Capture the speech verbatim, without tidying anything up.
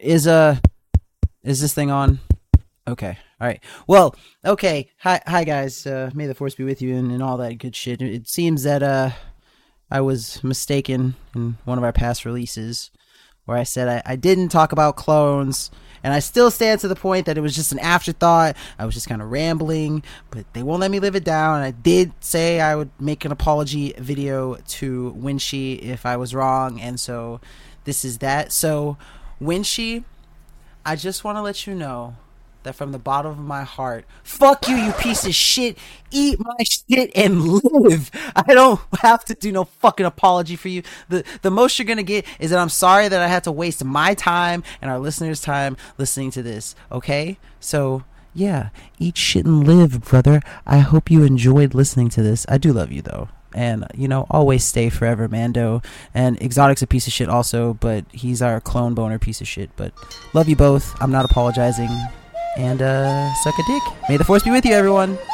Is uh is this thing on? Okay. All right. Well, okay. Hi hi guys. Uh may the force be with you and, and all that good shit. It seems that uh I was mistaken in one of our past releases where I said I, I didn't talk about clones, and I still stand to the point that it was just an afterthought. I was just kind of rambling, but they won't let me live it down. I did say I would make an apology video to Winshi if I was wrong, and so this is that. So Winshi, I just want to let you know that from the bottom of my heart, fuck you, you piece of shit. Eat my shit and live. I don't have to do no fucking apology for you. The the most you're gonna get is that I'm sorry that I had to waste my time and our listeners' time listening to this. Okay? So yeah, eat shit and live, brother. I hope you enjoyed listening to this. I do love you though. And, you know, always stay forever, Mando. And Exotic's a piece of shit also, but he's our clone boner piece of shit. But love you both. I'm not apologizing. And uh, suck a dick. May the force be with you, everyone.